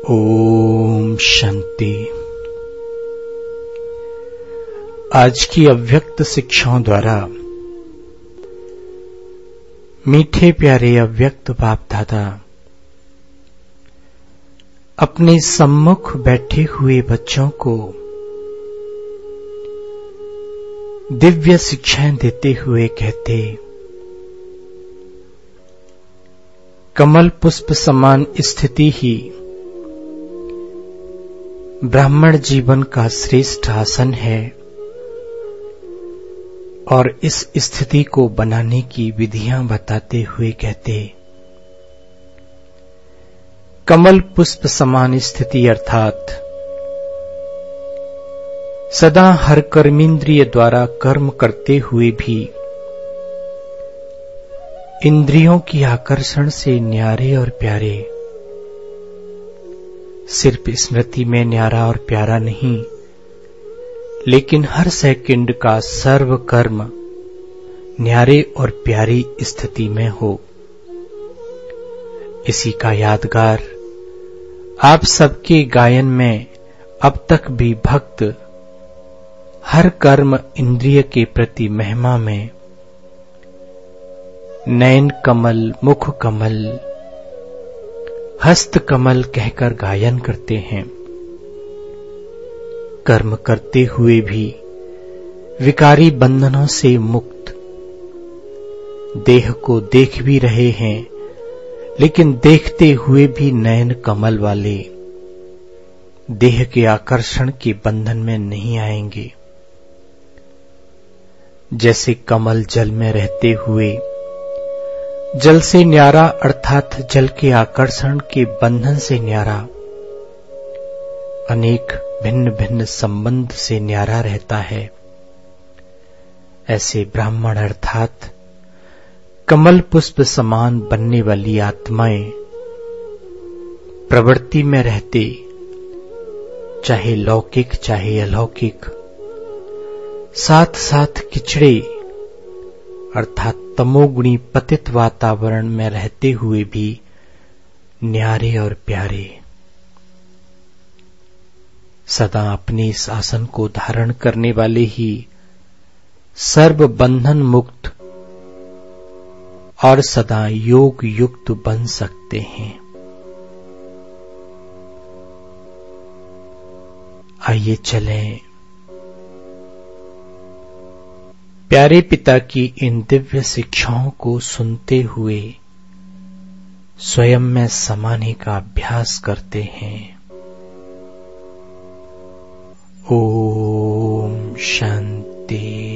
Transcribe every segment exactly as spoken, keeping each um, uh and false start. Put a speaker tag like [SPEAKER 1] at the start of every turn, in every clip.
[SPEAKER 1] ओम शांति। आज की अव्यक्त शिक्षाओं द्वारा मीठे प्यारे अव्यक्त बाप दादा अपने सम्मुख बैठे हुए बच्चों को दिव्य शिक्षाएं देते हुए कहते, कमल पुष्प समान स्थिति ही ब्राह्मण जीवन का श्रेष्ठ आसन है और इस स्थिति को बनाने की विधियां बताते हुए कहते, कमल पुष्प समान स्थिति अर्थात सदा हर कर्मेंद्रिय द्वारा कर्म करते हुए भी इंद्रियों की आकर्षण से न्यारे और प्यारे, सिर्फ स्मृति में न्यारा और प्यारा नहीं, लेकिन हर सेकंड का सर्व कर्म न्यारे और प्यारी स्थिति में हो। इसी का यादगार आप सबके गायन में अब तक भी भक्त हर कर्म इंद्रिय के प्रति महिमा में नयन कमल, मुख कमल, हस्त कमल कहकर गायन करते हैं। कर्म करते हुए भी विकारी बंधनों से मुक्त, देह को देख भी रहे हैं लेकिन देखते हुए भी नयन कमल वाले देह के आकर्षण के बंधन में नहीं आएंगे। जैसे कमल जल में रहते हुए जल से न्यारा अर्थात जल के आकर्षण के बंधन से न्यारा, अनेक भिन्न भिन्न संबंध से न्यारा रहता है, ऐसे ब्राह्मण अर्थात कमल पुष्प समान बनने वाली आत्माएं प्रवृत्ति में रहते, चाहे लौकिक चाहे अलौकिक, साथ साथ किचड़े अर्थात तमोगुणी पतित वातावरण में रहते हुए भी न्यारे और प्यारे, सदा अपने इस आसन को धारण करने वाले ही सर्व बंधन मुक्त और सदा योग युक्त बन सकते हैं। आइए चलें प्यारे पिता की इन दिव्य शिक्षाओं को सुनते हुए स्वयं में समाने का अभ्यास करते हैं। ओम शांति।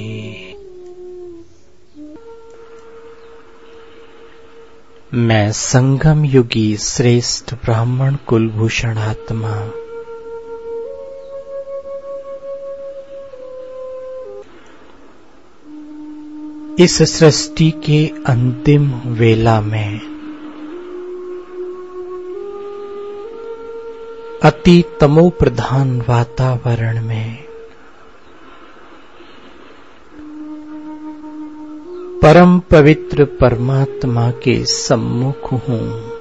[SPEAKER 1] मैं संगम युगी श्रेष्ठ ब्राह्मण कुलभूषण आत्मा इस सृष्टि के अंतिम वेला में अति तमो प्रधान वातावरण में परम पवित्र परमात्मा के सम्मुख हूं।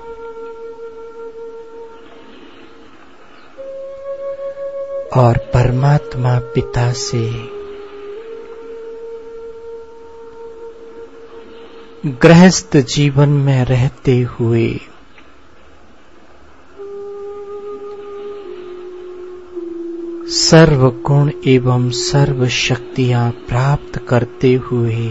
[SPEAKER 1] और परमात्मा पिता से गृहस्थ जीवन में रहते हुए सर्व गुण एवं सर्व शक्तियां प्राप्त करते हुए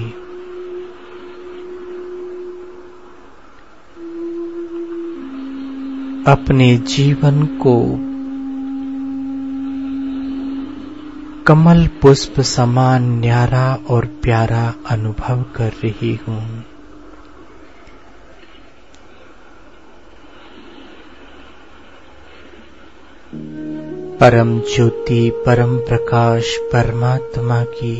[SPEAKER 1] अपने जीवन को कमल पुष्प समान न्यारा और प्यारा अनुभव कर रही हूं। परम ज्योति परम प्रकाश परमात्मा की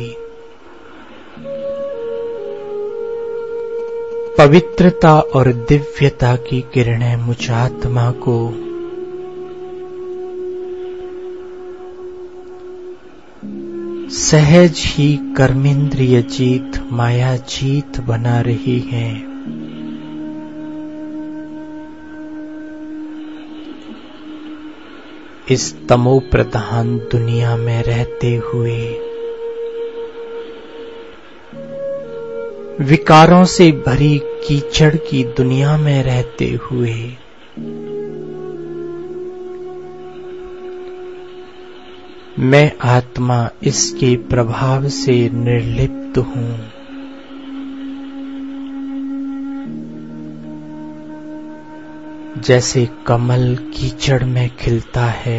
[SPEAKER 1] पवित्रता और दिव्यता की किरणें मुझ आत्मा को सहज ही कर्मेंद्रिय जीत माया जीत बना रही है। इस तमो प्रधान दुनिया में रहते हुए, विकारों से भरी कीचड़ की दुनिया में रहते हुए, मैं आत्मा इसके प्रभाव से निर्लिप्त हूं। जैसे कमल कीचड़ में खिलता है,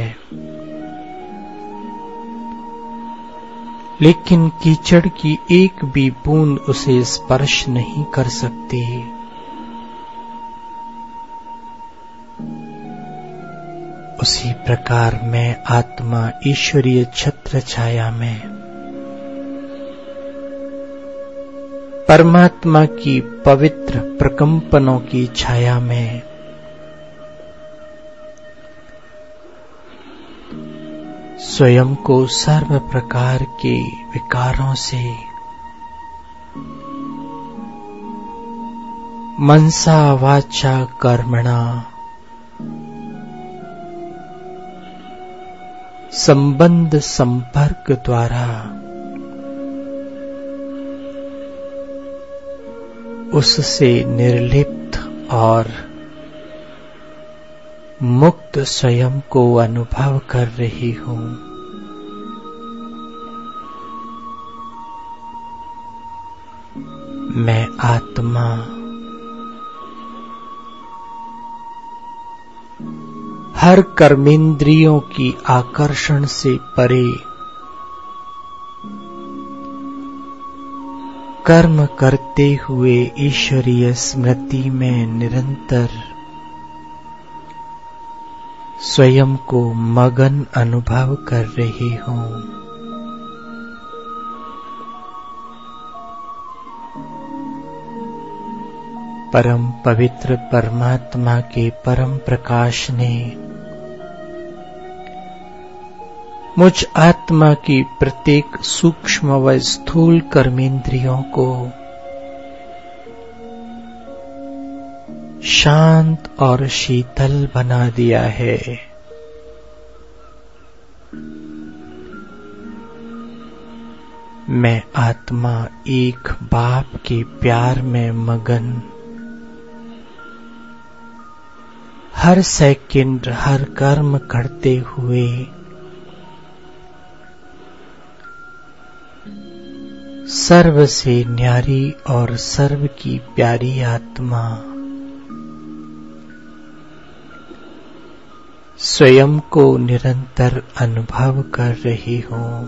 [SPEAKER 1] लेकिन कीचड़ की एक भी बूंद उसे स्पर्श नहीं कर सकती, उसी प्रकार मैं आत्मा ईश्वरीय छत्र छाया में परमात्मा की पवित्र प्रकंपनों की छाया में स्वयं को सर्व प्रकार के विकारों से मनसा वाचा कर्मणा संबंध संपर्क द्वारा उससे निर्लिप्त और मुक्त स्वयं को अनुभव कर रही हूं। मैं आत्मा हर कर्मेंद्रियों की आकर्षण से परे कर्म करते हुए ईश्वरीय स्मृति में निरंतर स्वयं को मगन अनुभव कर रही हूं। परम पवित्र परमात्मा के परम प्रकाश ने मुझ आत्मा की प्रत्येक सूक्ष्म व स्थूल कर्मेंद्रियों को शांत और शीतल बना दिया है। मैं आत्मा एक बाप के प्यार में मगन हर सेकंड हर कर्म करते हुए सर्व से न्यारी और सर्व की प्यारी आत्मा स्वयं को निरंतर अनुभव कर रही हूं।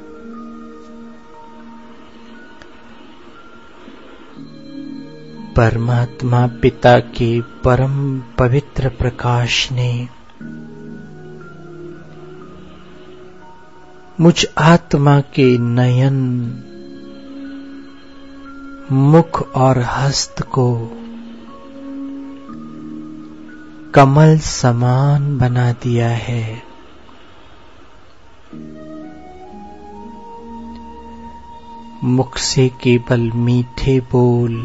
[SPEAKER 1] परमात्मा पिता के परम पवित्र प्रकाश ने मुझ आत्मा के नयन, मुख और हस्त को कमल समान बना दिया है। मुख से केवल मीठे बोल,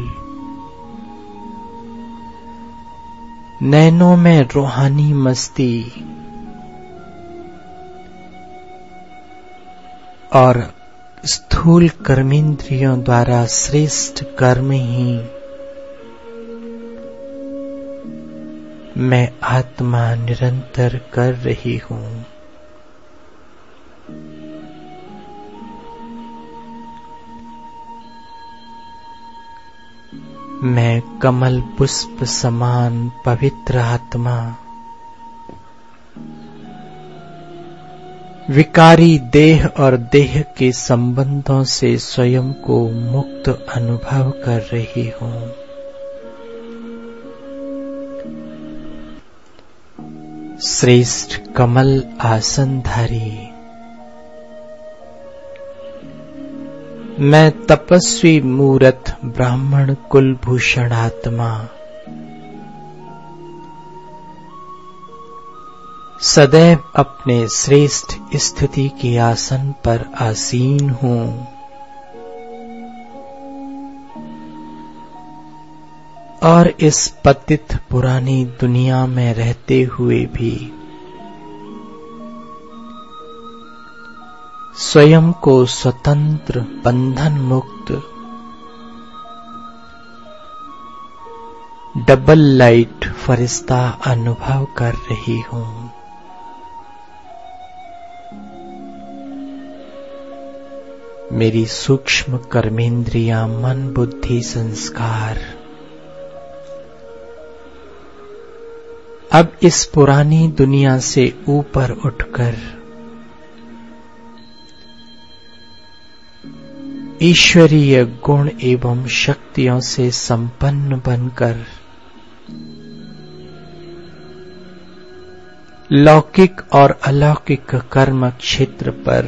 [SPEAKER 1] नैनों में रूहानी मस्ती और स्थूल कर्मेंद्रियों द्वारा श्रेष्ठ कर्म ही मैं आत्मा निरंतर कर रही हूं। मैं कमल पुष्प समान पवित्र आत्मा विकारी देह और देह के संबंधों से स्वयं को मुक्त अनुभव कर रही हूं। श्रेष्ठ कमल आसनधारी मैं तपस्वी मूरत ब्राह्मण कुलभूषण आत्मा सदैव अपने श्रेष्ठ स्थिति के आसन पर आसीन हूं। और इस पतित पुरानी दुनिया में रहते हुए भी स्वयं को स्वतंत्र बंधन मुक्त डबल लाइट फरिश्ता अनुभव कर रही हूं। मेरी सूक्ष्म कर्मेंद्रियां, मन, बुद्धि, संस्कार अब इस पुरानी दुनिया से ऊपर उठकर ईश्वरीय गुण एवं शक्तियों से संपन्न बनकर लौकिक और अलौकिक कर्म क्षेत्र पर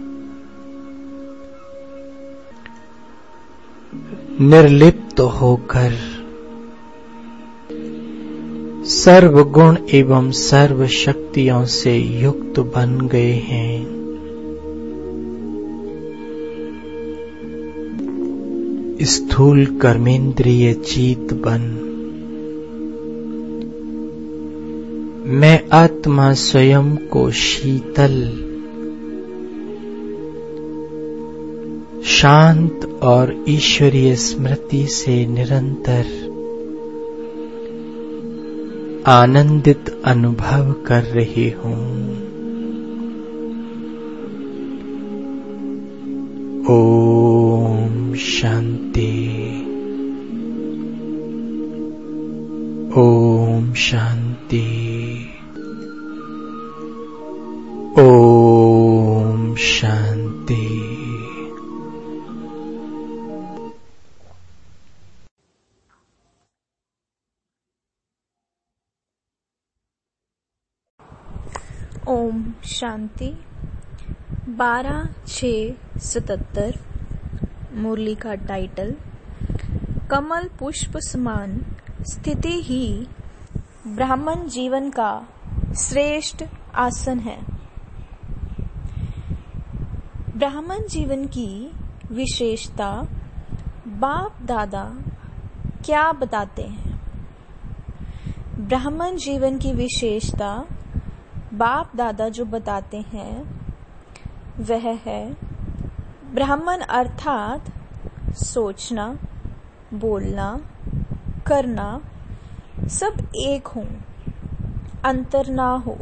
[SPEAKER 1] निर्लिप्त होकर सर्व गुण एवं सर्व शक्तियों से युक्त बन गए हैं। स्थूल कर्मेंद्रिय चीत बन मैं आत्मा स्वयं को शीतल, शांत और ईश्वरीय स्मृति से निरंतर आनंदित अनुभव कर रही हूं। ओम शांति। ओम शांति। ओम शांति।
[SPEAKER 2] ओम शांति। बारह छः सतहत्तर। मुरली का टाइटल कमल पुष्प समान स्थिति ही ब्राह्मण जीवन का श्रेष्ठ आसन है। ब्राह्मण जीवन की विशेषता बाप दादा क्या बताते हैं? ब्राह्मण जीवन की विशेषता बाप दादा जो बताते हैं वह है ब्राह्मण अर्थात सोचना, बोलना, करना सब एक हो, अंतर ना हो।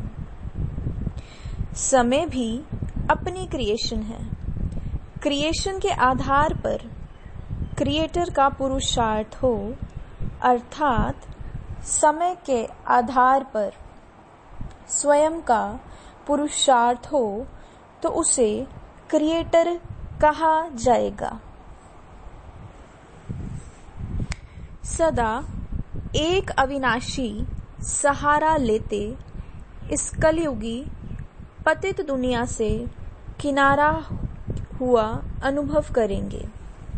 [SPEAKER 2] समय भी अपनी क्रिएशन है। क्रिएशन के आधार पर क्रिएटर का पुरुषार्थ हो, अर्थात समय के आधार पर स्वयं का पुरुषार्थ हो तो उसे क्रिएटर कहा जाएगा। सदा एक अविनाशी सहारा लेते इस कलयुगी पतित दुनिया से किनारा हुआ अनुभव करेंगे।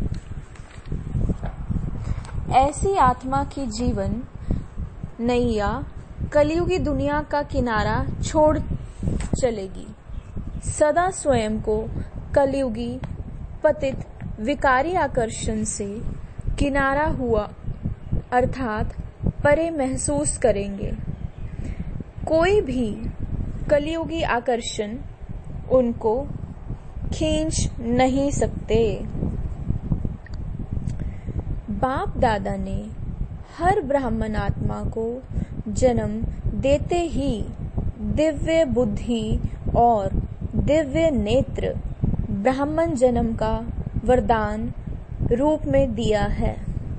[SPEAKER 2] ऐसी आत्मा की जीवन नैया कलयुगी दुनिया का किनारा छोड़ चलेगी। सदा स्वयं को कलयुगी पतित विकारी आकर्षण से किनारा हुआ अर्थात परे महसूस करेंगे। कोई भी कलयुगी आकर्षण उनको खींच नहीं सकते। बाप दादा ने हर ब्राह्मण आत्मा को जन्म देते ही दिव्य बुद्धि और दिव्य नेत्र ब्राह्मण जन्म का वरदान रूप में दिया है।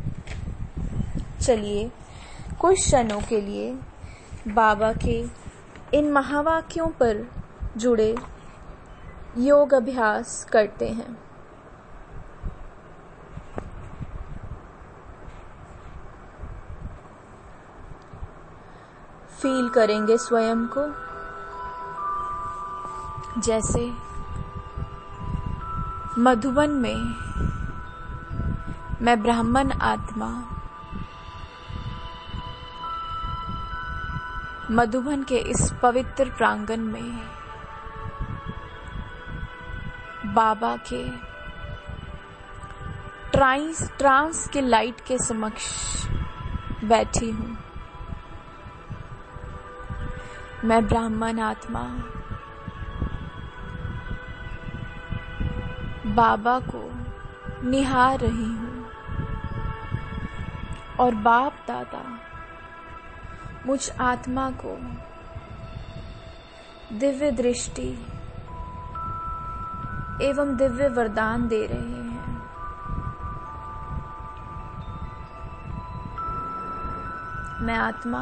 [SPEAKER 2] चलिए कुछ क्षणों के लिए बाबा के इन महावाक्यों पर जुड़े योग अभ्यास करते हैं। फील करेंगे स्वयं को जैसे मधुबन में मैं ब्राह्मण आत्मा मधुबन के इस पवित्र प्रांगण में बाबा के ट्रांस ट्रांस के लाइट के समक्ष बैठी हूँ। मैं ब्राह्मण आत्मा बाबा को निहार रही हूँ और बाप दादा मुझ आत्मा को दिव्य दृष्टि एवं दिव्य वरदान दे रहे हैं। मैं आत्मा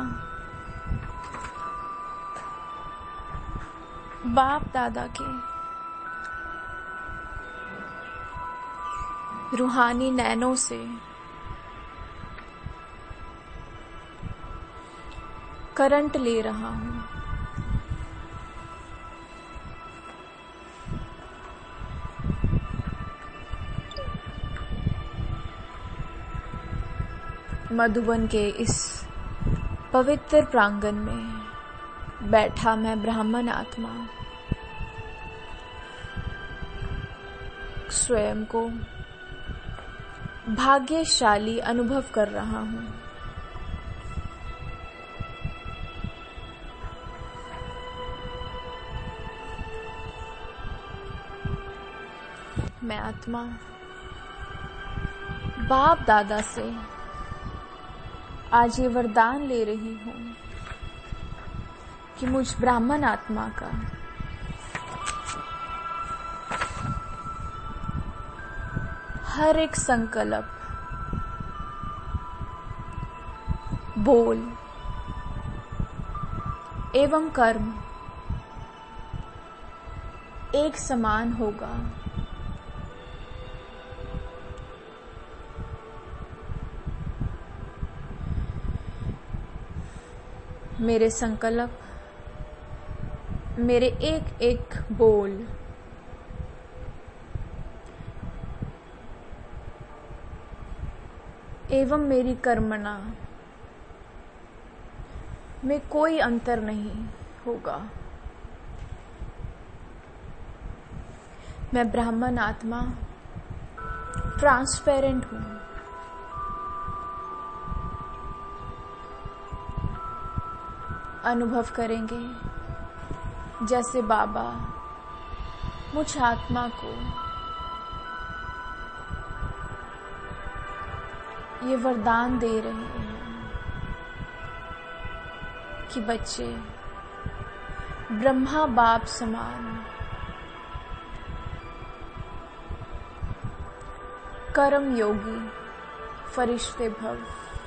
[SPEAKER 2] बाप दादा के रूहानी नैनों से करंट ले रहा हूं। मधुबन के इस पवित्र प्रांगण में बैठा मैं ब्राह्मण आत्मा स्वयं को भाग्यशाली अनुभव कर रहा हूं। मैं आत्मा बाप दादा से आज ये वरदान ले रही हूं कि मुझ ब्राह्मण आत्मा का हर एक संकल्प, बोल एवं कर्म एक समान होगा। मेरे संकल्प, मेरे एक एक बोल एवं मेरी कर्मणा में कोई अंतर नहीं होगा। मैं ब्राह्मण आत्मा ट्रांसपेरेंट हूं। अनुभव करेंगे जैसे बाबा मुझ आत्मा को ये वरदान दे रहे हैं कि बच्चे ब्रह्मा बाप समान कर्म योगी फरिश्ते भव।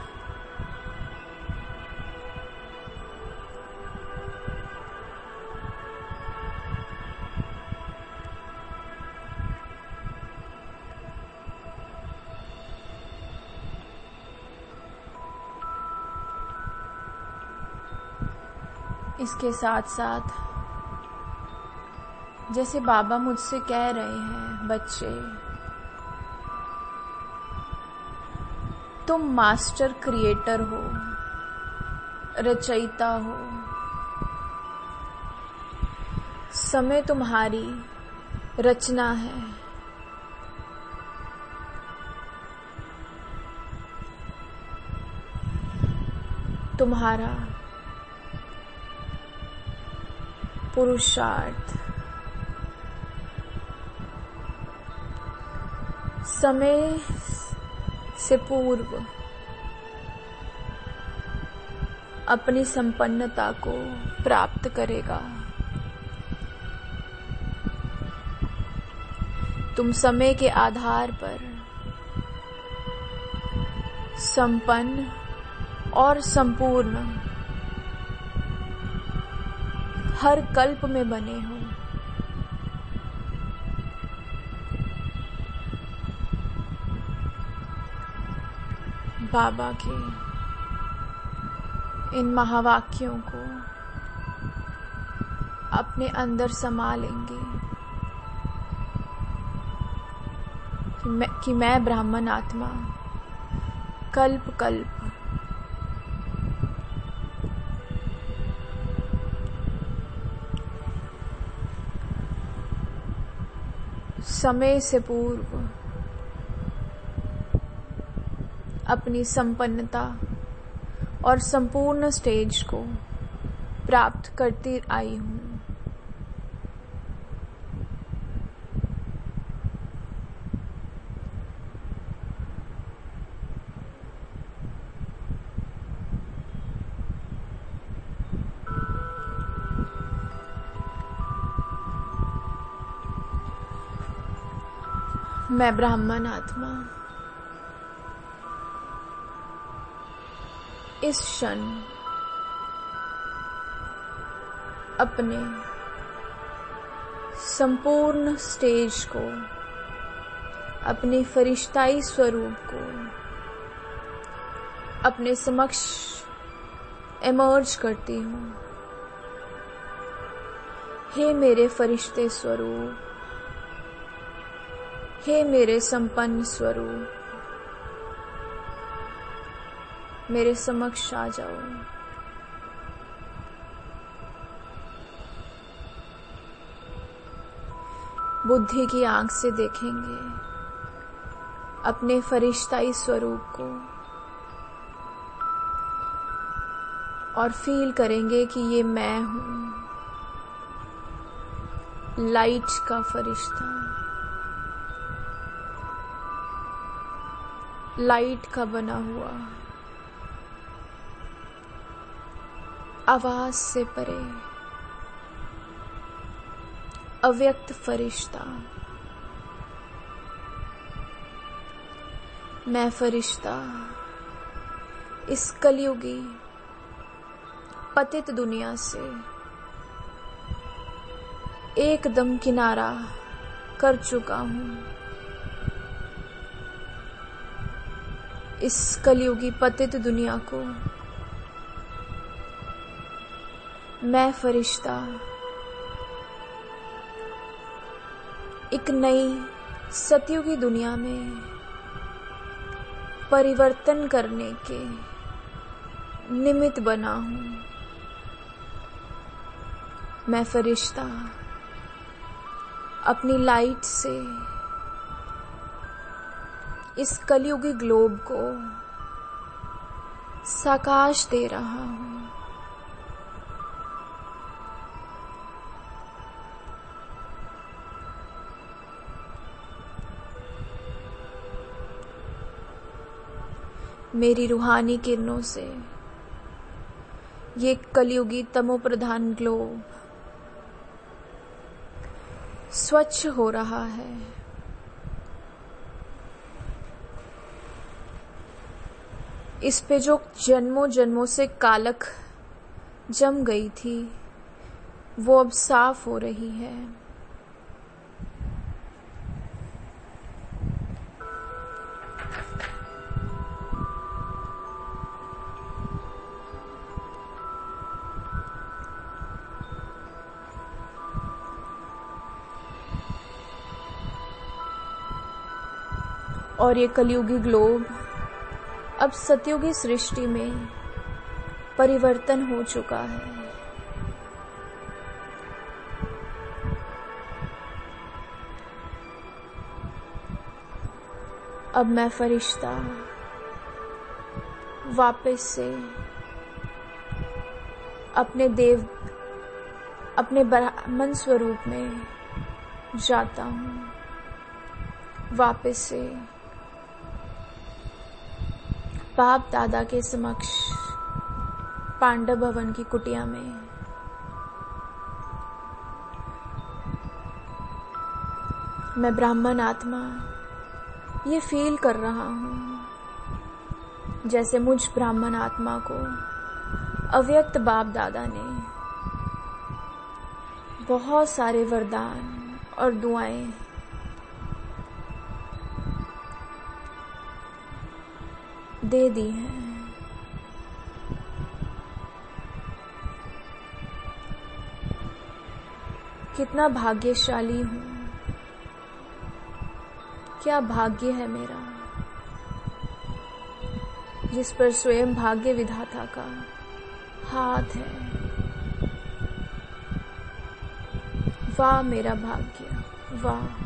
[SPEAKER 2] इसके साथ साथ जैसे बाबा मुझसे कह रहे हैं, बच्चे तुम मास्टर क्रिएटर हो, रचयिता हो। समय तुम्हारी रचना है। तुम्हारा पुरुषार्थ समय से पूर्व अपनी संपन्नता को प्राप्त करेगा। तुम समय के आधार पर संपन्न और संपूर्ण हर कल्प में बने हो। बाबा के इन महावाक्यों को अपने अंदर समा लेंगे कि मैं, कि मैं ब्राह्मण आत्मा कल्प कल्प समय से पूर्व अपनी संपन्नता और संपूर्ण स्टेज को प्राप्त करती आई हूँ। मैं ब्राह्मण आत्मा इस क्षण अपने संपूर्ण स्टेज को, अपने फरिश्ताई स्वरूप को अपने समक्ष इमर्ज करती हूँ। हे मेरे फरिश्ते स्वरूप, हे मेरे संपन्न स्वरूप, मेरे समक्ष आ जाओ। बुद्धि की आंख से देखेंगे अपने फरिश्ताई स्वरूप को और फील करेंगे कि ये मैं हूं, लाइट का फरिश्ता, लाइट का बना हुआ, आवाज से परे अव्यक्त फरिश्ता। मैं फरिश्ता इस कलयुगी पतित दुनिया से एकदम किनारा कर चुका हूं। इस कलयुगी पतित दुनिया को मैं फरिश्ता एक नई सतयुगी दुनिया में परिवर्तन करने के निमित्त बना हूं। मैं फरिश्ता अपनी लाइट से इस कलयुगी ग्लोब को साकाश दे रहा हूं। मेरी रूहानी किरणों से ये कलयुगी तमो प्रधान ग्लोब स्वच्छ हो रहा है। इस पे जो जन्मों जन्मों से कालख जम गई थी वो अब साफ हो रही है। और ये कलयुगी ग्लोब अब सतयुगी सृष्टि में परिवर्तन हो चुका है। अब मैं फरिश्ता वापस से अपने देव अपने ब्राह्मण स्वरूप में जाता हूँ। वापस से बाप दादा के समक्ष पांडव भवन की कुटिया में मैं ब्राह्मण आत्मा ये फील कर रहा हूँ जैसे मुझ ब्राह्मण आत्मा को अव्यक्त बाप दादा ने बहुत सारे वरदान और दुआएं दे दी हैं। कितना भाग्यशाली हूँ, क्या भाग्य है मेरा जिस पर स्वयं भाग्य विधाता का हाथ है। वाह मेरा भाग्य, वाह।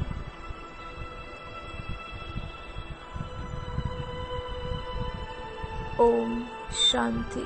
[SPEAKER 2] ओम शांति।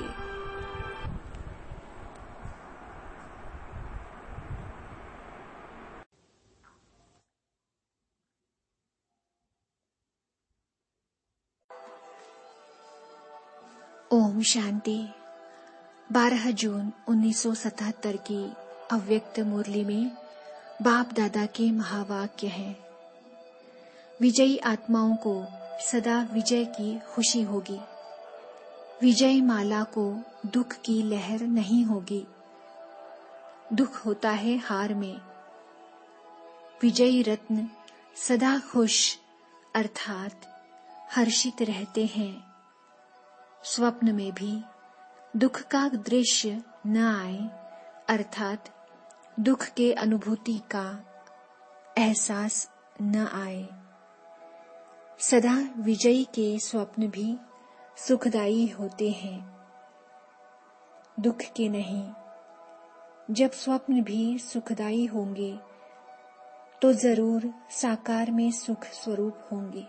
[SPEAKER 3] ओम शांति। बारह जून उन्नीस सौ सतहत्तर की अव्यक्त मुरली में बाप दादा के महावाक्य हैं। विजयी आत्माओं को सदा विजय की खुशी होगी। विजय माला को दुख की लहर नहीं होगी। दुख होता है हार में। विजयी रत्न सदा खुश अर्थात हर्षित रहते हैं। स्वप्न में भी दुख का दृश्य न आए अर्थात दुख के अनुभूति का एहसास न आए। सदा विजयी के स्वप्न भी सुखदायी होते हैं, दुख के नहीं। जब स्वप्न भी सुखदायी होंगे तो जरूर साकार में सुख स्वरूप होंगे।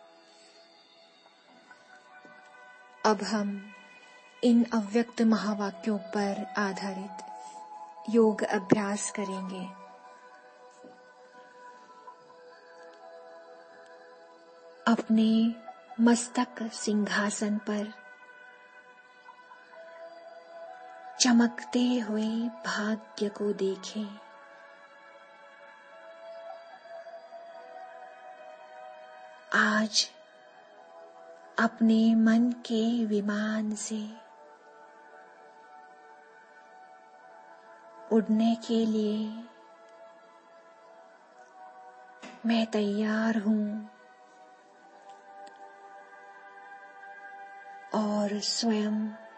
[SPEAKER 3] अब हम इन अव्यक्त महावाक्यों पर आधारित योग अभ्यास करेंगे। अपने मस्तक सिंहासन पर चमकते हुए भाग्य को देखें। आज अपने मन के विमान से उड़ने के लिए मैं तैयार हूँ और स्वयं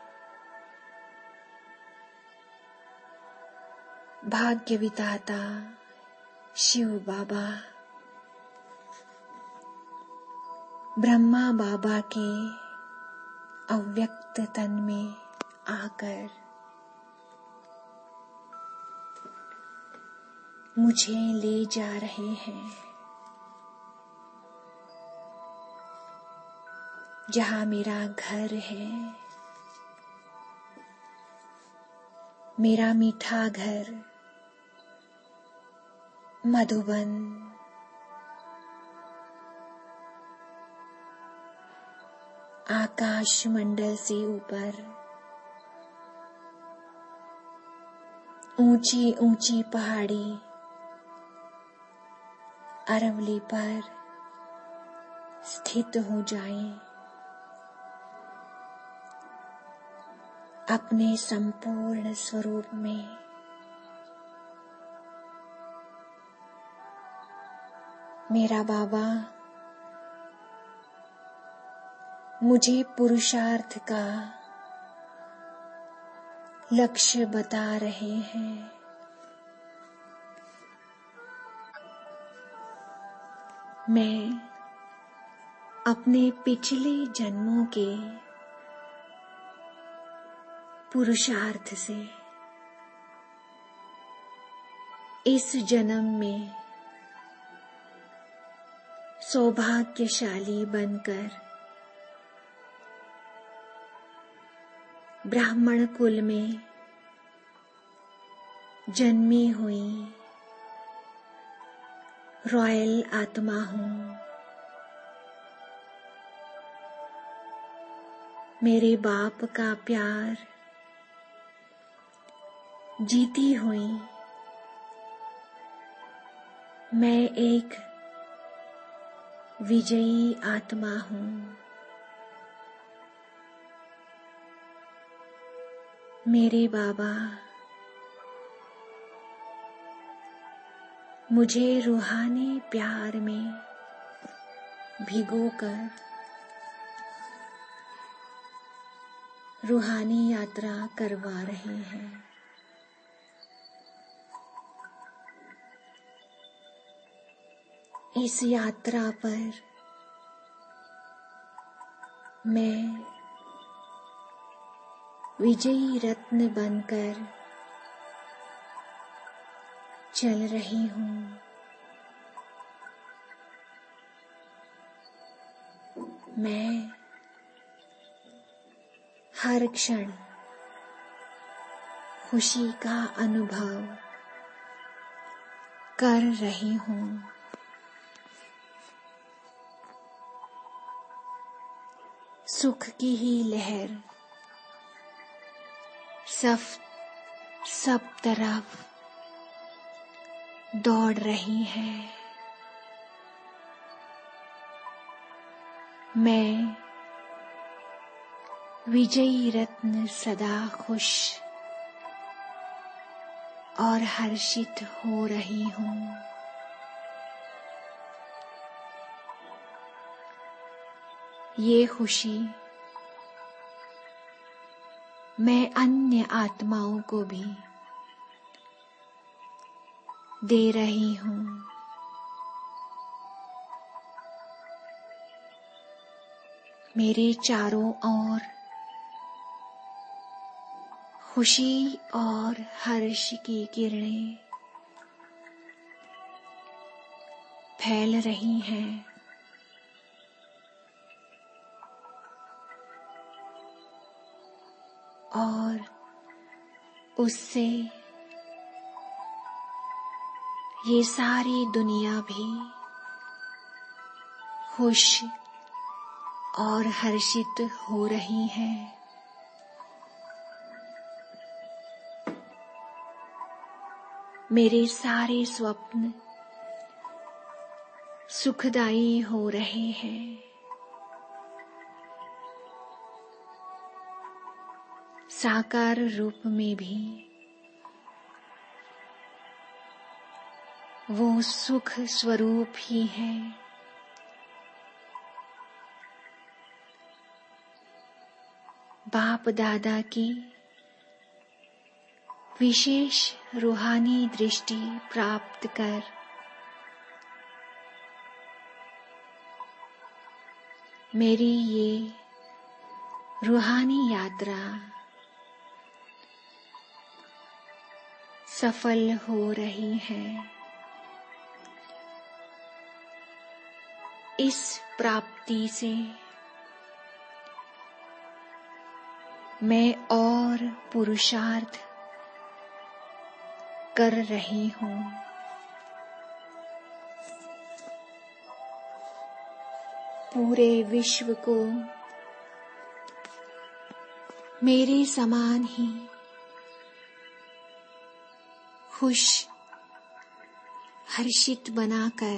[SPEAKER 3] भाग्य विधाता शिव बाबा, ब्रह्मा बाबा के अव्यक्त तन में आकर मुझे ले जा रहे हैं, जहाँ मेरा घर है, मेरा मीठा घर मधुबन। आकाश मंडल से ऊपर ऊंची ऊंची पहाड़ी अरवली पर स्थित हो जाएं। अपने संपूर्ण स्वरूप में मेरा बाबा मुझे पुरुषार्थ का लक्ष्य बता रहे हैं। मैं अपने पिछले जन्मों के पुरुषार्थ से इस जन्म में सौभाग्यशाली बनकर ब्राह्मण कुल में जन्मी हुई रॉयल आत्मा हूँ। मेरे बाप का प्यार जीती हुई मैं एक विजयी आत्मा हूँ। मेरे बाबा मुझे रूहानी प्यार में भिगोकर रूहानी यात्रा करवा रहे हैं। इस यात्रा पर मैं विजयी रत्न बनकर चल रही हूँ। मैं हर क्षण खुशी का अनुभव कर रही हूँ। सुख की ही लहर सब सब तरफ दौड़ रही है। मैं विजयी रत्न सदा खुश और हर्षित हो रही हूँ। ये खुशी मैं अन्य आत्माओं को भी दे रही हूँ। मेरे चारों ओर खुशी और हर्ष की किरणें फैल रही हैं। और उससे ये सारी दुनिया भी खुश और हर्षित हो रही है। मेरे सारे स्वप्न सुखदायी हो रहे हैं। साकार रूप में भी वो सुख स्वरूप ही है। बाप दादा की विशेष रूहानी दृष्टि प्राप्त कर मेरी ये रूहानी यात्रा सफल हो रही है। इस प्राप्ति से मैं और पुरुषार्थ कर रही हूँ। पूरे विश्व को मेरे समान ही खुश हर्षित बनाकर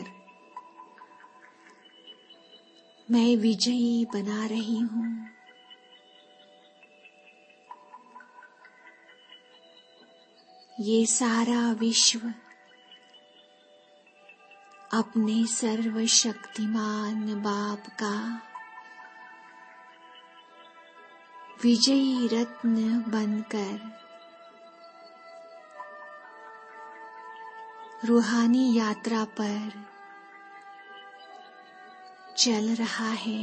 [SPEAKER 3] मैं विजयी बना रही हूँ। ये सारा विश्व अपने सर्वशक्तिमान बाप का विजयी रत्न बनकर रूहानी यात्रा पर चल रहा है।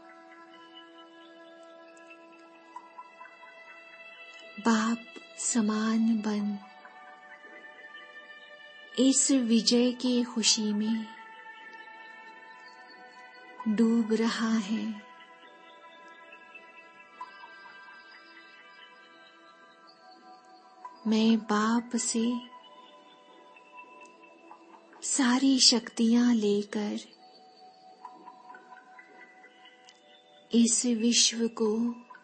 [SPEAKER 3] बाप समान बन इस विजय की खुशी में डूब रहा है। मैं बाप से सारी शक्तियां लेकर इस विश्व को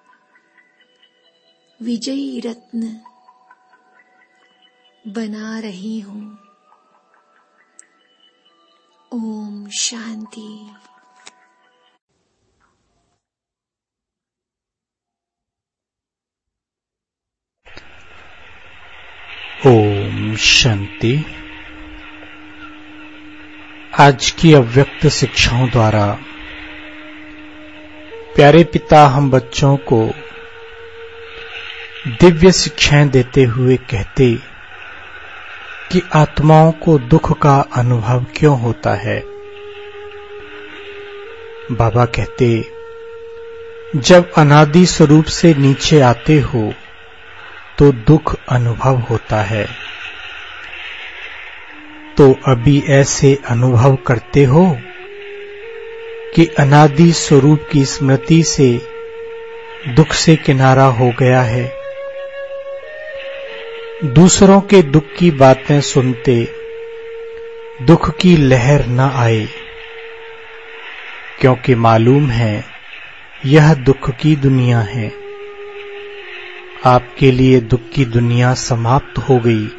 [SPEAKER 3] विजयी रत्न बना रही हूँ। ओम शांति।
[SPEAKER 1] ओम शांति। आज की अव्यक्त शिक्षाओं द्वारा प्यारे पिता हम बच्चों को दिव्य शिक्षाएं देते हुए कहते कि आत्माओं को दुख का अनुभव क्यों होता है। बाबा कहते, जब अनादि स्वरूप से नीचे आते हो तो दुख अनुभव होता है। तो अभी ऐसे अनुभव करते हो कि अनादि स्वरूप की स्मृति से दुख से किनारा हो गया है। दूसरों के दुख की बातें सुनते दुख की लहर न आए, क्योंकि मालूम है यह दुख की दुनिया है। आपके लिए दुख की दुनिया समाप्त हो गई।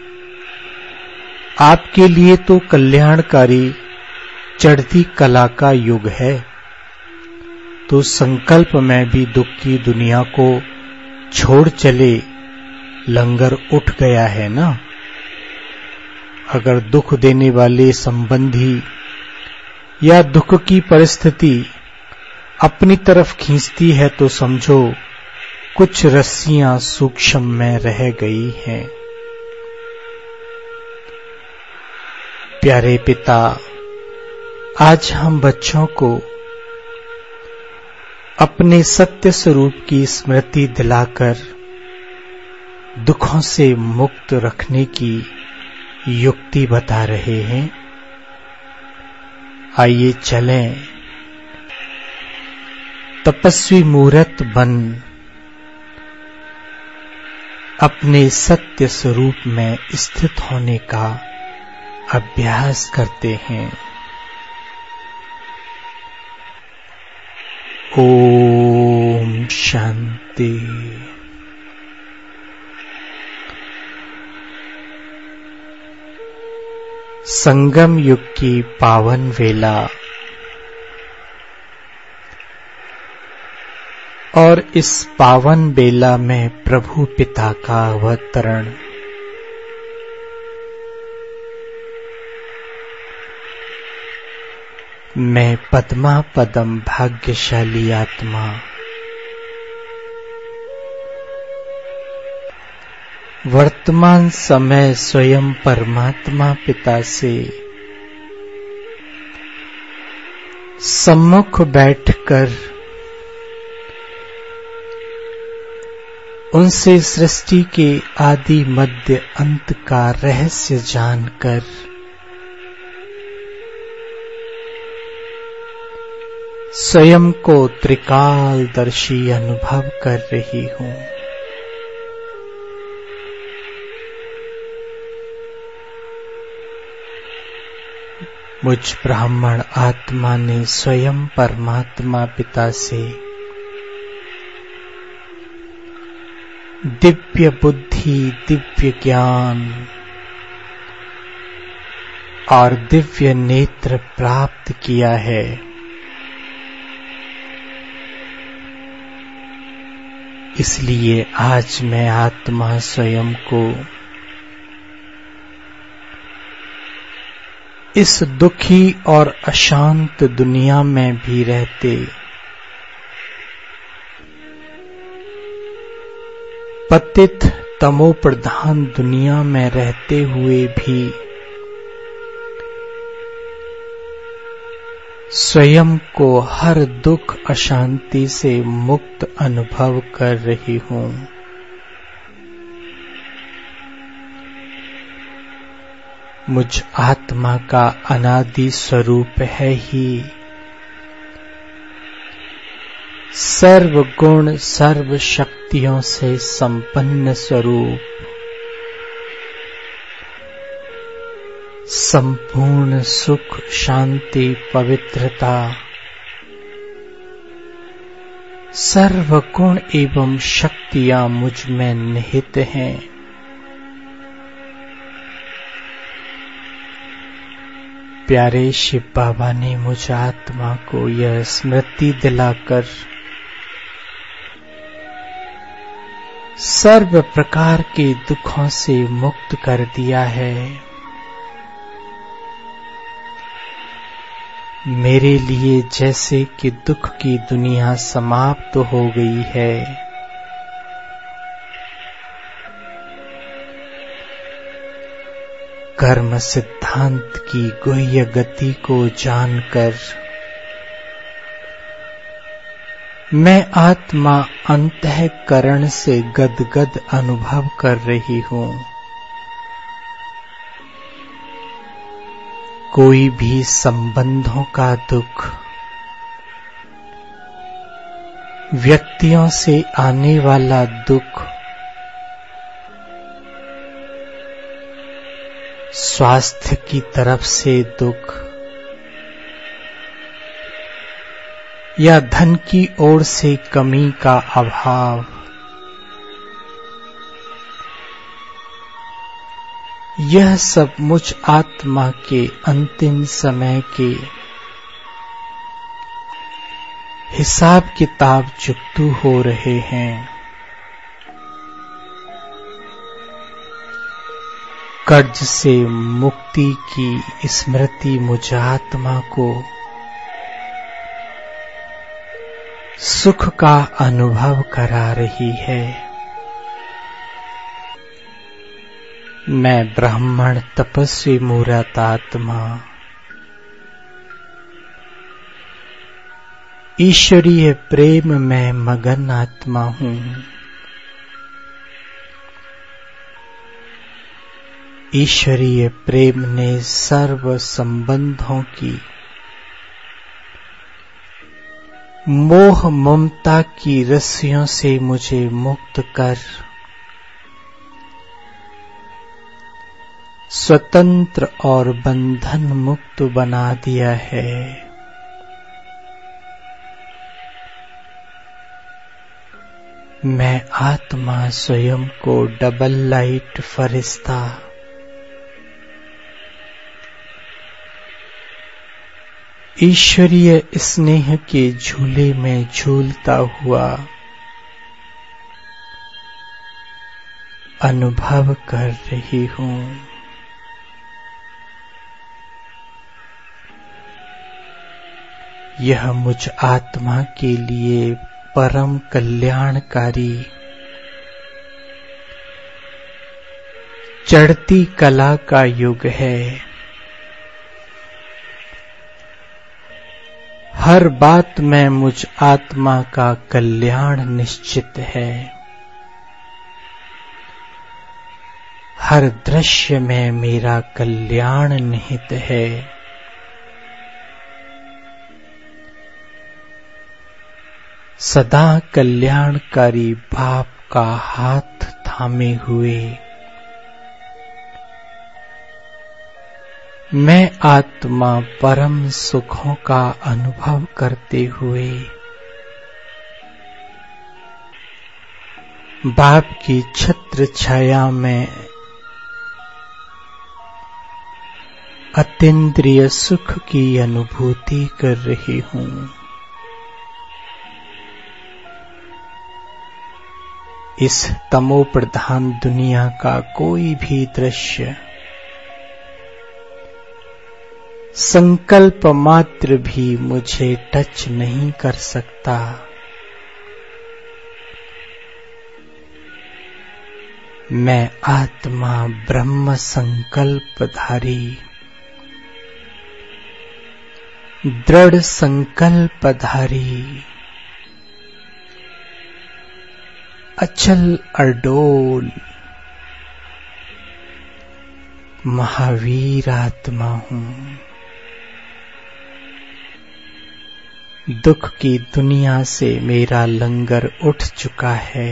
[SPEAKER 1] आपके लिए तो कल्याणकारी चढ़ती कला का युग है। तो संकल्प में भी दुख की दुनिया को छोड़ चले लंगर उठ गया है ना। अगर दुख देने वाले संबंधी या दुख की परिस्थिति अपनी तरफ खींचती है तो समझो कुछ रस्सियां सूक्ष्म में रह गई हैं। प्यारे पिता, आज हम बच्चों को अपने सत्य स्वरूप की स्मृति दिलाकर दुखों से मुक्त रखने की युक्ति बता रहे हैं। आइए चलें, तपस्वी मूर्त बन अपने सत्य स्वरूप में स्थित होने का अभ्यास करते हैं। ओम शांति। संगम युग की पावन वेला और इस पावन बेला में प्रभु पिता का अवतरण। मैं पद्मा पदम भाग्यशाली आत्मा वर्तमान समय स्वयं परमात्मा पिता से सम्मुख बैठकर उनसे सृष्टि के आदि मध्य अंत का रहस्य जानकर स्वयं को त्रिकालदर्शी अनुभव कर रही हूं। मुझ ब्राह्मण आत्मा ने स्वयं परमात्मा पिता से दिव्य बुद्धि, दिव्य ज्ञान और दिव्य नेत्र प्राप्त किया है। इसलिए आज मैं आत्मा स्वयं को इस दुखी और अशांत दुनिया में भी रहते पतित तमो प्रधान दुनिया में रहते हुए भी स्वयं को हर दुख अशांति से मुक्त अनुभव कर रही हूं। मुझ आत्मा का अनादि स्वरूप है ही सर्व गुण सर्व शक्तियों से संपन्न स्वरूप, संपूर्ण सुख शांति पवित्रता, सर्व गुण एवं शक्तियां मुझ में निहित हैं। प्यारे शिव बाबा ने मुझ आत्मा को यह स्मृति दिलाकर सर्व प्रकार के दुखों से मुक्त कर दिया है। मेरे लिए जैसे कि दुख की दुनिया समाप्त हो गई है, कर्म सिद्धांत की गुह्य गति को जानकर मैं आत्मा अंतःकरण से गदगद अनुभव कर रही हूं। कोई भी संबंधों का दुख, व्यक्तियों से आने वाला दुख, स्वास्थ्य की तरफ से दुख या धन की ओर से कमी का अभाव, यह सब मुझ आत्मा के अंतिम समय के हिसाब किताब चुकतू हो रहे हैं। कर्ज से मुक्ति की स्मृति मुझ आत्मा को सुख का अनुभव करा रही है। मैं ब्राह्मण तपस्वी मूर्त आत्मा ईश्वरीय प्रेम में मगन आत्मा हूँ। ईश्वरीय प्रेम ने सर्व संबंधों की मोह ममता की रस्सियों से मुझे मुक्त कर स्वतंत्र और बंधन मुक्त बना दिया है। मैं आत्मा स्वयं को डबल लाइट फरिश्ता ईश्वरीय स्नेह के झूले में झूलता हुआ अनुभव कर रही हूँ। यह मुझ आत्मा के लिए परम कल्याणकारी चढ़ती कला का युग है। हर बात में मुझ आत्मा का कल्याण निश्चित है। हर दृश्य में मेरा कल्याण निहित है। सदा कल्याणकारी बाप का हाथ थामे हुए मैं आत्मा परम सुखों का अनुभव करते हुए बाप की छत्र छाया में अतीन्द्रिय सुख की अनुभूति कर रही हूँ। इस तमो प्रधान दुनिया का कोई भी दृश्य संकल्प मात्र भी मुझे टच नहीं कर सकता। मैं आत्मा ब्रह्म संकल्पधारी दृढ़ संकल्पधारी अचल अडोल महावीर आत्मा हूँ। दुख की दुनिया से मेरा लंगर उठ चुका है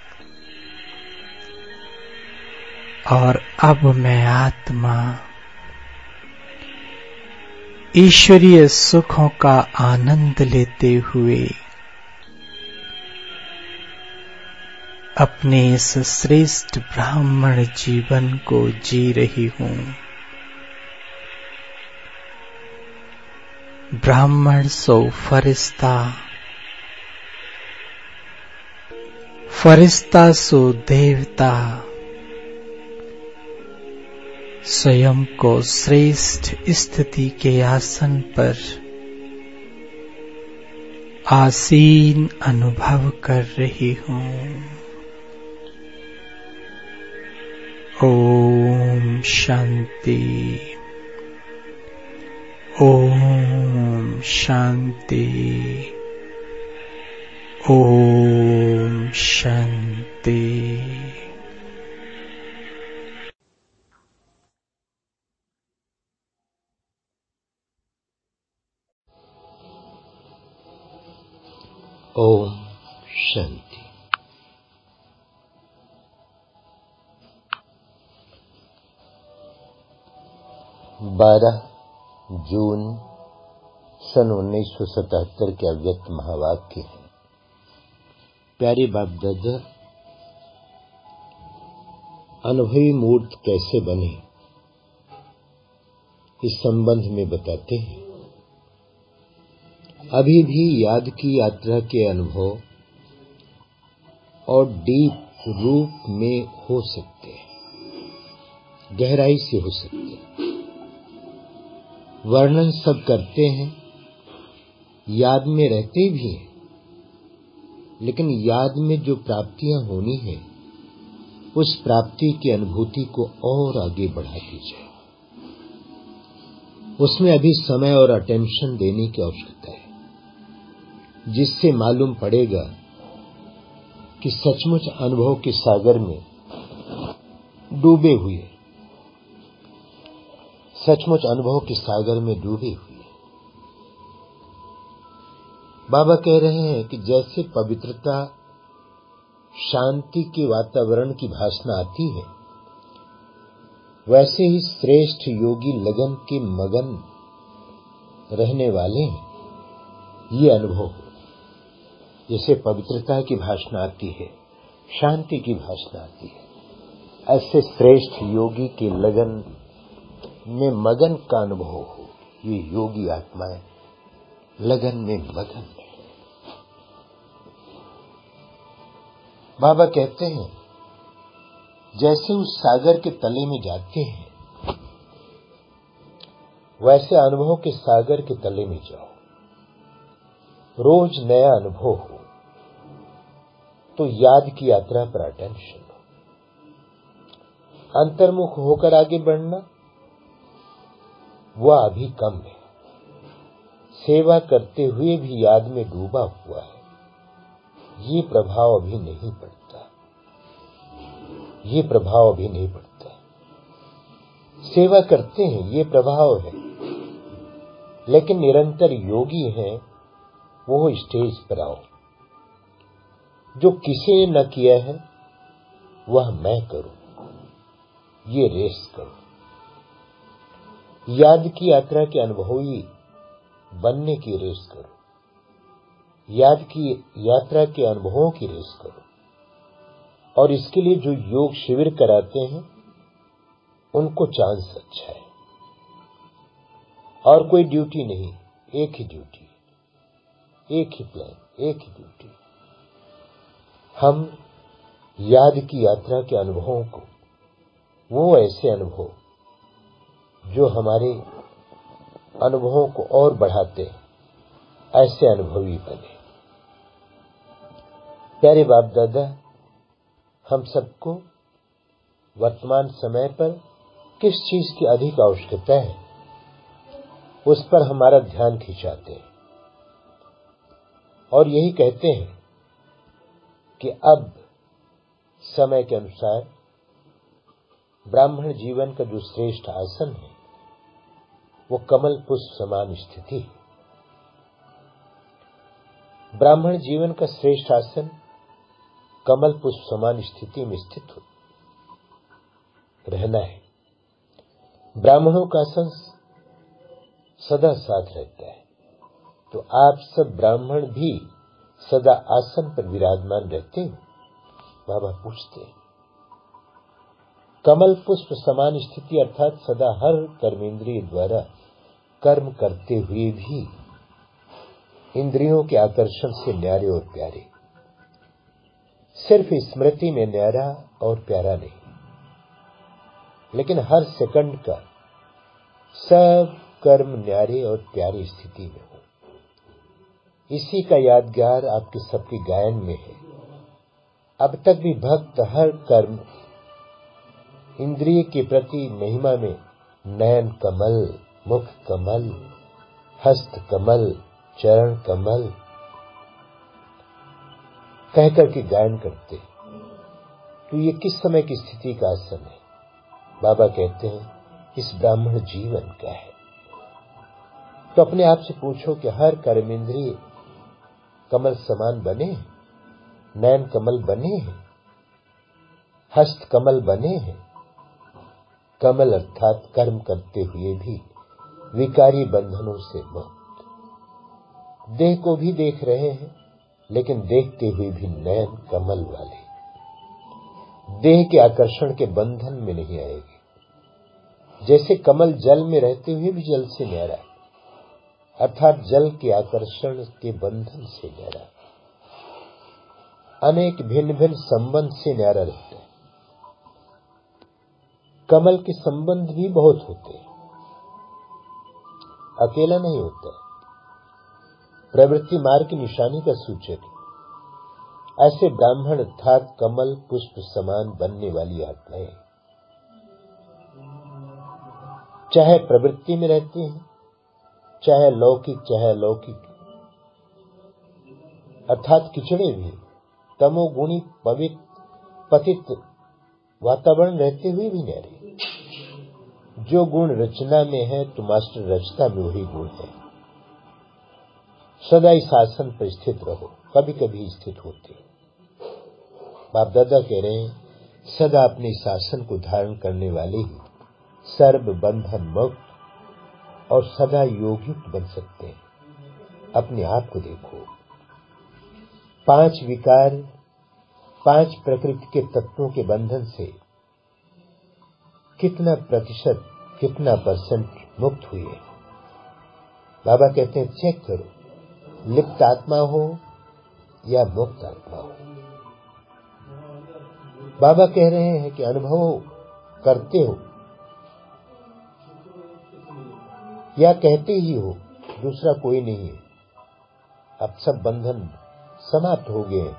[SPEAKER 1] और अब मैं आत्मा ईश्वरीय सुखों का आनंद लेते हुए अपने इस श्रेष्ठ ब्राह्मण जीवन को जी रही हूँ। ब्राह्मण सो फरिश्ता, फरिश्ता सो देवता, स्वयं को श्रेष्ठ स्थिति के आसन पर आसीन अनुभव कर रही हूँ। ओम शांति, ओम शांति, ओम शांति।
[SPEAKER 4] ओम शांति। बारह जून सन उन्नीस सौ सतहत्तर के अव्यक्त महावाक्य है। प्यारे बाप दादा, अनुभवी मूर्त कैसे बने इस संबंध में बताते हैं। अभी भी याद की यात्रा के अनुभव और डीप रूप में हो सकते हैं, गहराई से हो सकते हैं। वर्णन सब करते हैं, याद में रहते भी हैं, लेकिन याद में जो प्राप्तियां होनी है उस प्राप्ति की अनुभूति को और आगे बढ़ाती जाए। उसमें अभी समय और अटेंशन देने की आवश्यकता है, जिससे मालूम पड़ेगा कि सचमुच अनुभव के सागर में डूबे हुए सचमुच अनुभव के सागर में डूबे हुए बाबा कह रहे हैं कि जैसे पवित्रता शांति के वातावरण की भासना आती है, वैसे ही श्रेष्ठ योगी लगन के मगन रहने वाले हैं। ये अनुभव हो, जैसे पवित्रता की भाषा आती है, शांति की भाषा आती है, ऐसे श्रेष्ठ योगी के लगन में मगन का अनुभव हो। ये योगी आत्माएं लगन में मगन है। बाबा कहते हैं जैसे उस सागर के तले में जाते हैं, वैसे अनुभव के सागर के तले में जाओ। रोज नया अनुभव हो तो याद की यात्रा पर अटेंशन हो। अंतर्मुख होकर आगे बढ़ना वह अभी कम है। सेवा करते हुए भी याद में डूबा हुआ है, ये प्रभाव अभी नहीं पड़ता। ये प्रभाव अभी नहीं पड़ता। सेवा करते हैं, ये प्रभाव है, लेकिन निरंतर योगी हैं वो स्टेज पर आओ। जो किसी ने न किया है वह मैं करूं, ये रेस करो। याद की यात्रा के अनुभवी बनने की रेस करो। याद की यात्रा के अनुभवों की रेस करो। और इसके लिए जो योग शिविर कराते हैं उनको चांस अच्छा है। और कोई ड्यूटी नहीं, एक ही ड्यूटी, एक ही प्लान, एक ही ड्यूटी। हम याद की यात्रा के अनुभवों को, वो ऐसे अनुभव जो हमारे अनुभवों को और बढ़ाते हैं, ऐसे अनुभवी बने। प्यारे बाप दादा, हम सबको वर्तमान समय पर किस चीज की अधिक आवश्यकता है उस पर हमारा ध्यान खिंचाते हैं और यही कहते हैं कि अब समय के अनुसार ब्राह्मण जीवन का जो श्रेष्ठ आसन है वो कमल पुष्प समान स्थिति है। ब्राह्मण जीवन का श्रेष्ठ आसन कमल पुष्प समान स्थिति में स्थित हो रहना है। ब्राह्मणों का आसन सदा साथ रहता है, तो आप सब ब्राह्मण भी सदा आसन पर विराजमान रहते हो? बाबा पूछते हैं। कमल पुष्प समान स्थिति अर्थात सदा हर कर्मेंद्रिय द्वारा कर्म करते हुए भी इंद्रियों के आकर्षण से न्यारे और प्यारे, सिर्फ स्मृति में न्यारा और प्यारा नहीं, लेकिन हर सेकंड का सब कर्म न्यारे और प्यारी स्थिति में हो। इसी का यादगार आपके सबके गायन में है। अब तक भी भक्त हर कर्म इंद्रिय के प्रति महिमा में नयन कमल, मुख कमल, हस्त कमल, चरण कमल कहकर के गायन करते। तो ये किस समय की स्थिति का आसन है? बाबा कहते हैं इस ब्राह्मण जीवन का है। तो अपने आप से पूछो कि हर कर्मेंद्रिय कमल समान बने, नयन कमल बने हैं, हस्त कमल बने हैं। कमल अर्थात कर्म करते हुए भी विकारी बंधनों से मुक्त। देह को भी देख रहे हैं, लेकिन देखते हुए भी नयन कमल वाले। देह के आकर्षण के बंधन में नहीं आएगी। जैसे कमल जल में रहते हुए भी जल से न्यारा है अर्थात जल के आकर्षण के बंधन से न्यारा, अनेक भिन्न भिन्न संबंध से न्यारा रहता है। कमल के संबंध भी बहुत होते हैं, अकेला नहीं होता है। प्रवृत्ति मार्ग की निशानी का सूचक है। ऐसे ब्राह्मण अर्थात कमल पुष्प समान बनने वाली आत्माएं चाहे प्रवृत्ति में रहती हैं, चाहे लौकिक चाहे अलौकिक, अर्थात किचड़े भी तमोगुणी पवित्र पतित वातावरण रहते हुए भी न्यारे। जो गुण रचना में है तो मास्टर रचता में वही गुण है। सदा इस आसन पर स्थित रहो, कभी कभी स्थित होते। बाप दादा कह रहे हैं सदा अपने इस आसन को धारण करने वाले ही सर्व बंधन मुक्त और सदा योगयुक्त बन सकते हैं। अपने आप को देखो, पांच विकार, पांच प्रकृति के तत्वों के बंधन से कितना प्रतिशत, कितना परसेंट मुक्त हुए। बाबा कहते हैं चेक करो, लिप्त आत्मा हो या मुक्त आत्मा हो। बाबा कह रहे हैं कि अनुभव करते हो या कहते ही हो, दूसरा कोई नहीं है। अब सब बंधन समाप्त हो गए।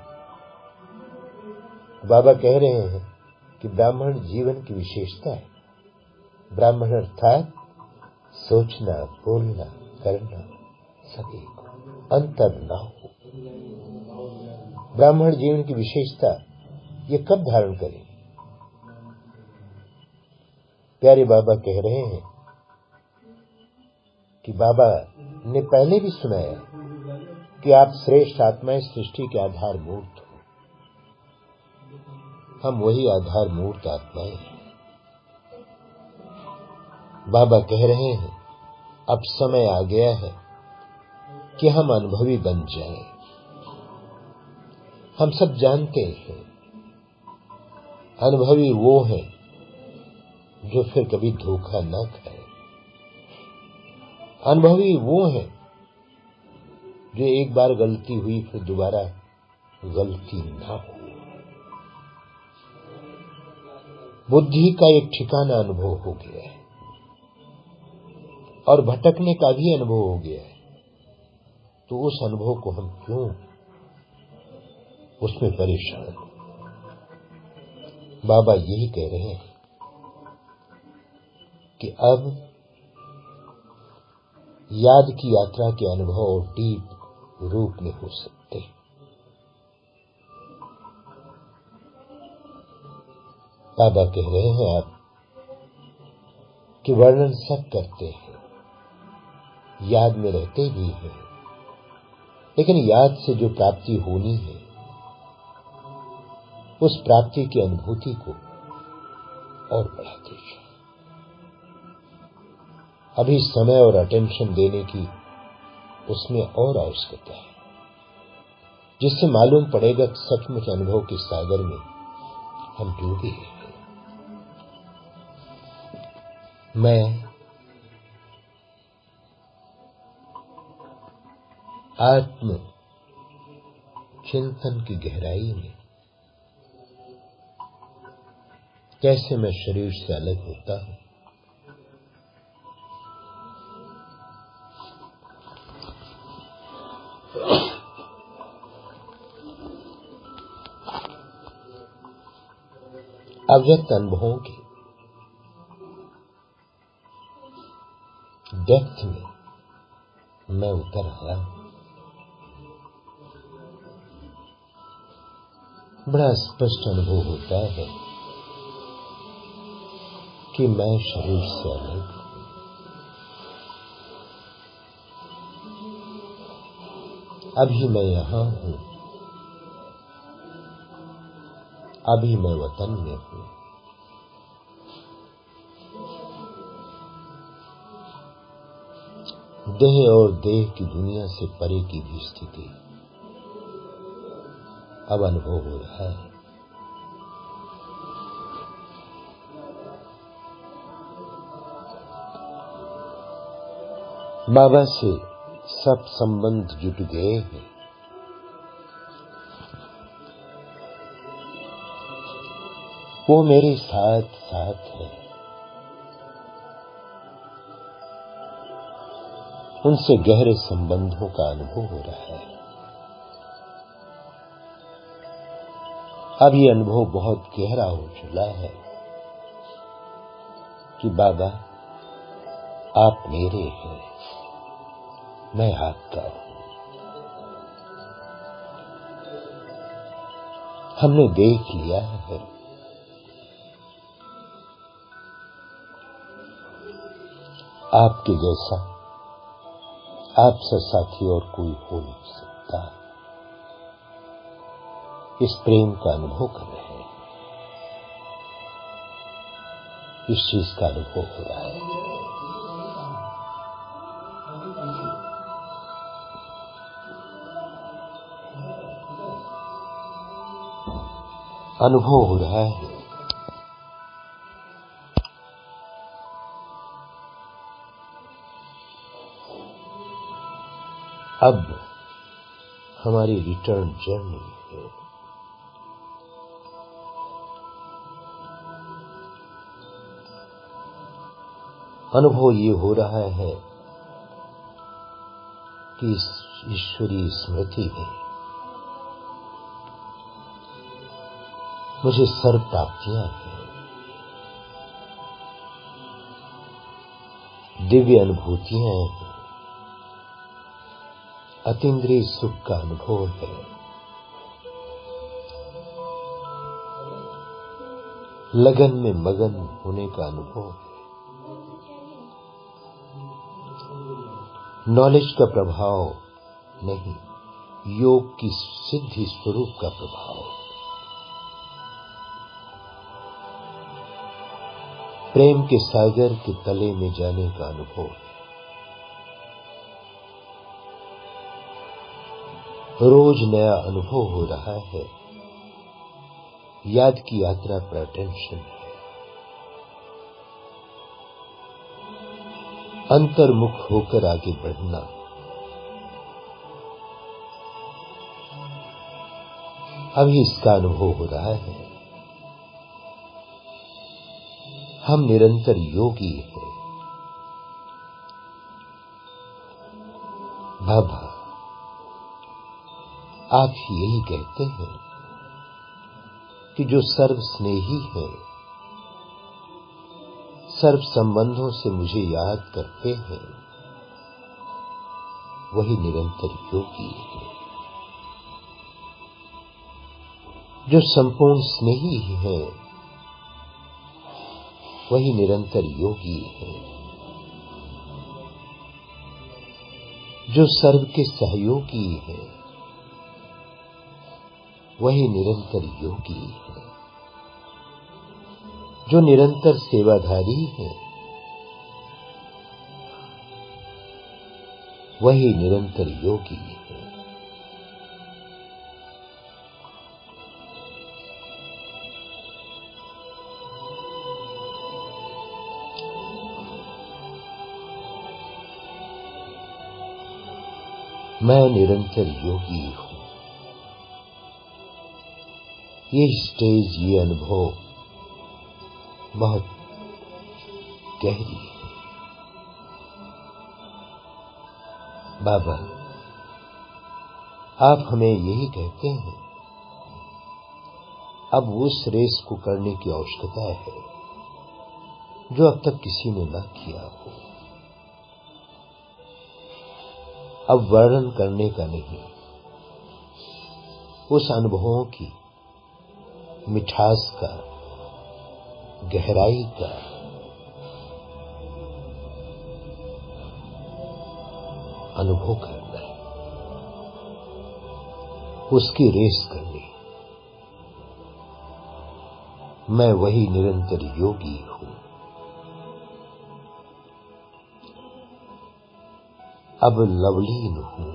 [SPEAKER 4] बाबा कह रहे हैं कि ब्राह्मण जीवन की विशेषता है। ब्राह्मण अर्थात सोचना, बोलना, करना सब एक हो, अंतर ना हो। ब्राह्मण जीवन की विशेषता ये कब धारण करें? प्यारे बाबा कह रहे हैं कि बाबा ने पहले भी सुनाया कि आप श्रेष्ठ आत्माएं सृष्टि के आधार मूर्त हो। हम वही आधार मूर्त आत्माएं हैं। बाबा कह रहे हैं अब समय आ गया है कि हम अनुभवी बन जाएं। हम सब जानते हैं अनुभवी वो हैं जो फिर कभी धोखा न खाए। अनुभवी वो हैं जो एक बार गलती हुई फिर दोबारा गलती ना हो। बुद्धि का एक ठिकाना अनुभव हो गया है और भटकने का भी अनुभव हो गया है, तो उस अनुभव को हम क्यों उसमें परेशान हो। बाबा यही कह रहे हैं कि अब याद की यात्रा के अनुभव और डीप रूप में हो सकते हैं। बाबा कह रहे हैं आप कि वर्णन सब करते हैं, याद में रहते भी हैं, लेकिन याद से जो प्राप्ति होनी है उस प्राप्ति की अनुभूति को और बढ़ा दीजिए। अभी समय और अटेंशन देने की उसमें और आवश्यकता है, जिससे मालूम पड़ेगा कि सचमुच अनुभव के सागर में हम डूबे हैं। मैं आत्म चिंतन की गहराई में कैसे मैं शरीर से अलग होता हूं, अव्यक्त अनुभवों के डेप्थ में मैं उतर आया हूं। बड़ा स्पष्ट अनुभव होता है कि मैं शरीर से अलग हूं। अभी मैं यहां हूं, अभी मैं वतन में हूं। देह और देह की दुनिया से परे की भी स्थिति अब अनुभव हो रहा है। बाबा से सब संबंध जुट गए हैं। वो मेरे साथ साथ है। उनसे गहरे संबंधों का अनुभव हो रहा है। अब ये अनुभव बहुत गहरा हो चुका है कि बाबा आप मेरे हैं, मैं आपका हूं। हमने देख लिया है आपके जैसा आपसे साथी और कोई हो नहीं सकता। इस प्रेम का अनुभव कर रहे हैं, इस चीज का अनुभव हो रहा है। अनुभव हो रहा है अब हमारी रिटर्न जर्नी है। अनुभव ये हो रहा है कि इस ईश्वरीय स्मृति में मुझे सर्व प्राप्तियां हैं, दिव्य अनुभूतियां हैं, अतीन्द्रिय सुख का अनुभव है। लगन में मगन होने का अनुभव है। नॉलेज का प्रभाव नहीं, योग की सिद्धि स्वरूप का प्रभाव। प्रेम के सागर के तले में जाने का अनुभव है। रोज नया अनुभव हो रहा है। याद की यात्रा पर अटेंशन है। अंतर्मुख होकर आगे बढ़ना, अभी इसका अनुभव हो रहा है। हम निरंतर योगी हैं। बाबा आप यही कहते हैं कि जो सर्व स्नेही है, सर्व संबंधों से मुझे याद करते हैं, वही निरंतर योगी है। जो संपूर्ण स्नेही है, वही निरंतर योगी है। जो सर्व के सहयोगी है, वही निरंतर योगी है। जो निरंतर सेवाधारी है, वही निरंतर योगी है। मैं निरंतर योगी हूं। ये स्टेज, ये अनुभव बहुत गहरी है। बाबा आप हमें यही कहते हैं, अब उस रेस को करने की आवश्यकता है जो अब तक किसी ने न किया हो। अब वर्णन करने का नहीं, उस अनुभवों की मिठास का, गहराई का अनुभव करना है, उसकी रेस करनी। मैं वही निरंतर योगी हूं। अब लवलीन हूं।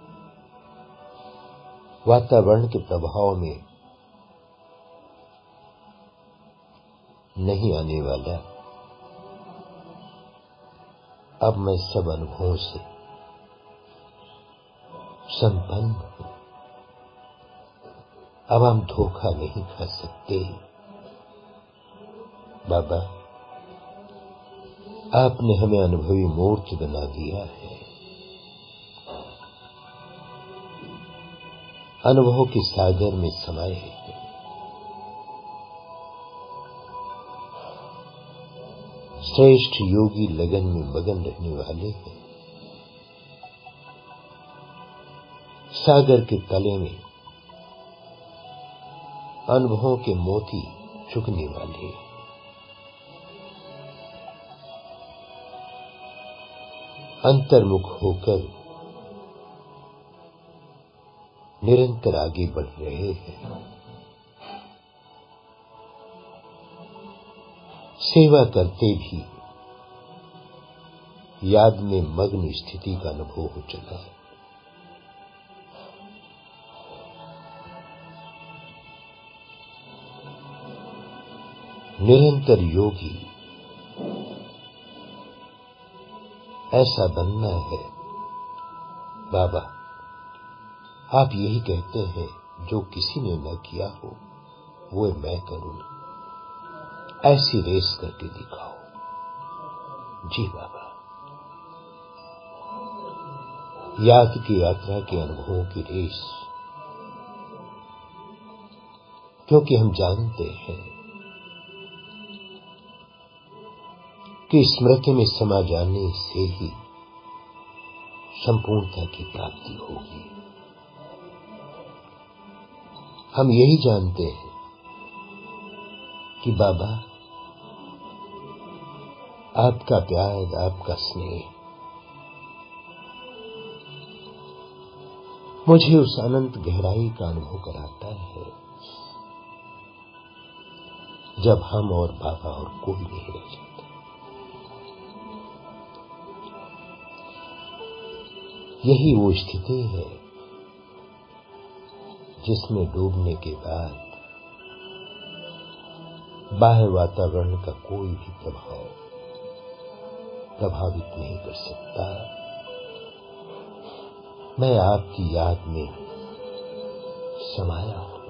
[SPEAKER 4] वातावरण के प्रभाव में नहीं आने वाला। अब मैं सब अनुभवों से संपन्न हूं। अब हम धोखा नहीं खा सकते। बाबा, आपने हमें अनुभवी मूर्त बना दिया है। अनुभवों के सागर में समाये हैं। श्रेष्ठ योगी लगन में मगन रहने वाले हैं। सागर के तले में अनुभवों के मोती चुगने वाले। अंतर्मुख होकर निरंतर आगे बढ़ रहे हैं। सेवा करते भी याद में मग्न स्थिति का अनुभव हो चला है। निरंतर योगी ऐसा बनना है। बाबा, आप यही कहते हैं, जो किसी ने न किया हो वो मैं करूं। ऐसी रेस करके दिखाओ। जी बाबा, याद की यात्रा के अनुभवों की रेस, क्योंकि हम जानते हैं कि स्मृति में समा जाने से ही संपूर्णता की प्राप्ति होगी। हम यही जानते हैं कि बाबा, आपका प्यार, आपका स्नेह मुझे उस अनंत गहराई का अनुभव कराता है जब हम और बाबा और कोई नहीं रह जाता। यही वो स्थिति है जिसमें डूबने के बाद बाह्य वातावरण का कोई भी प्रभाव प्रभावित नहीं कर सकता। मैं आपकी याद में समाया हूं।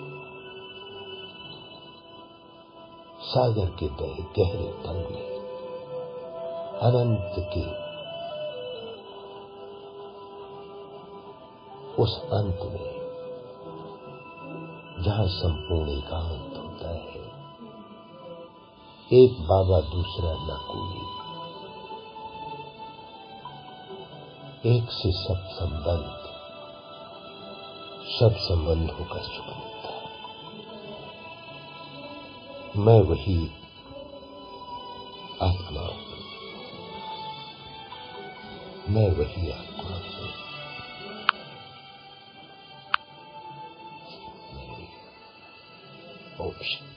[SPEAKER 4] सागर के गहरे तल में, अनंत के उस अंत में, जहां संपूर्ण एकांत होता है। एक बाबा, दूसरा न कोई, एक से सब संबंध, सब संबंधों का सुख मिलता है। मैं वही आत्मा हूं। मैं वही आत्मा हूं। ओम शांति।